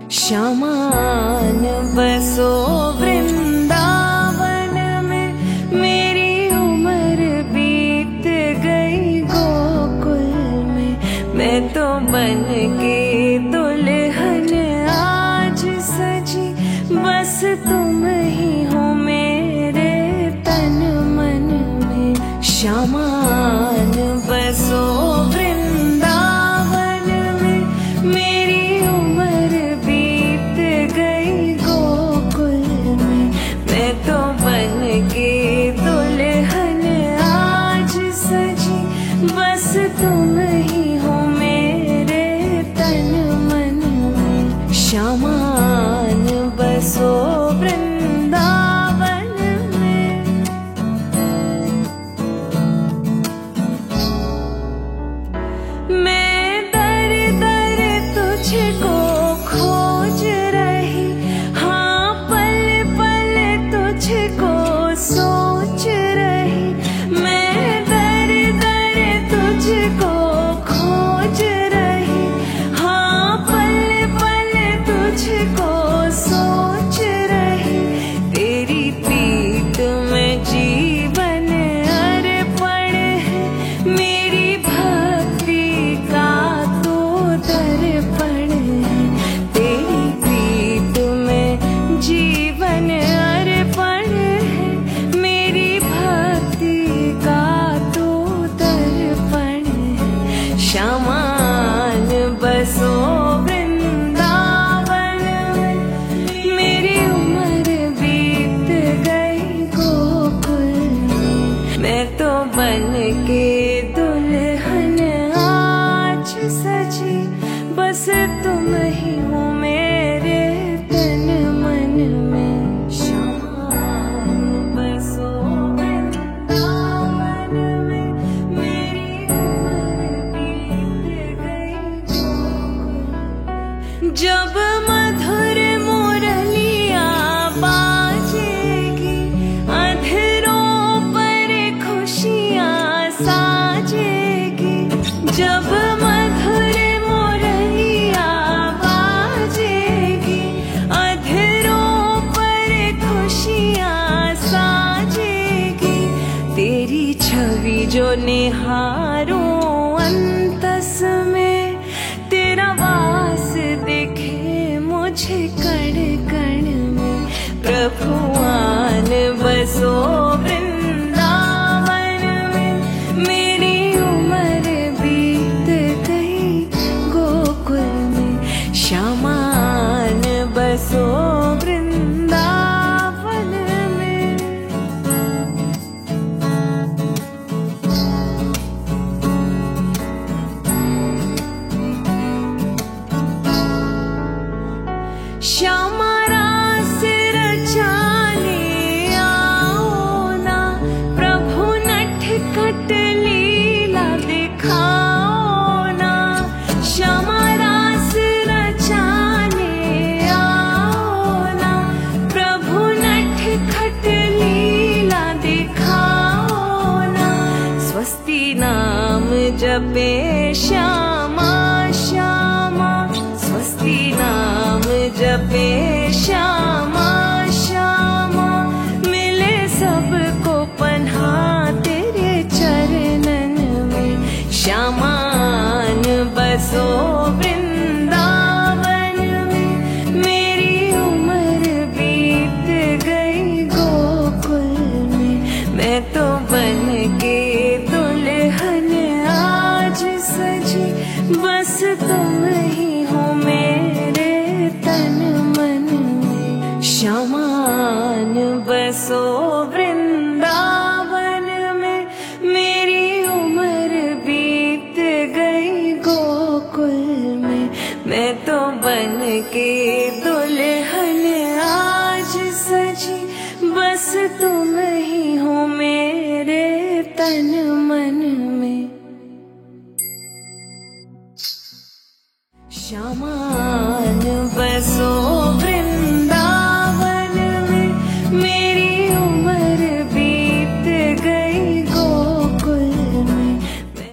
श्यामान बसो वृंदावन में, मेरी उम्र बीत गई गोकुल में। मैं तो बन के दुल्हन आज सजी, बस तुम ही हो मेरे तन मन में। श्यामान बसो वृंदावन में, मेरी उम्र बीत गई गोकुल में। मैं तो बन के दुल्हन आज सजी, बस तुम ही हो मेरे तन मन में। श्यामान बसो वृंदावन में। मैं दर दर तुझको खोज रही, हाँ पल पल तुझको सोच रही। मैं दर दर तुझको खोज रही, हाँ पल पल तुझको सोच रही। तेरी प्रीत में जीवन अर्पण है, मेरी भक्ति का तो दर्पण है। तेरी प्रीत में जीवन अर्पण है, मेरी भक्ति का तो दर्पण है। श्यामान बसो वृंदावन में, मेरी उम्र बीत गई गोकुल में। मैं तो बन के दुल्हन आज सजी, बस तुम ही हो मेरे तन मन में। श्यामान बसो वृंदावन में, मेरी उम्र बीत गई गोकुल में। जब मधुर मुरलिया बाजेगी, अधरों पर खुशियाँ साजेगी। जब मधुर मुरलिया बाजेगी, अधरों पर खुशियाँ साजेगी। तेरी छवि जो निहारूं अंतस में, तेरा वास दिखे मुझे कण कण में। प्रभु आन बसो वृंदावन में, मेरी उम्र बीत गई गोकुल में। श्यामान बसो वृंदावन में। श्यामा रास रचाने आओ ना, प्रभु नटखट लीला दिखाओ ना। श्यामा रास रचाने आओ ना, प्रभु नटखट लीला दिखाओ ना। स्वस्ति नाम जपे श्यामा श्यामा, स्वस्ति नाम जपे श्यामा श्यामा। मिले सबको पन्हा तेरे चरणन में। श्यामान बसो वृंदावन में, मेरी उम्र बीत गई गोकुल में। मैं तो बन के दुल्हन आज सजी, बस तुम ही हो मेरे तन मन में। श्यामान बसो वृंदावन में, मेरी उम्र बीत गई गोकुल में। मैं तो बन के दुल्हन आज सजी, बस तुम ही हो मेरे तन मन में। श्यामा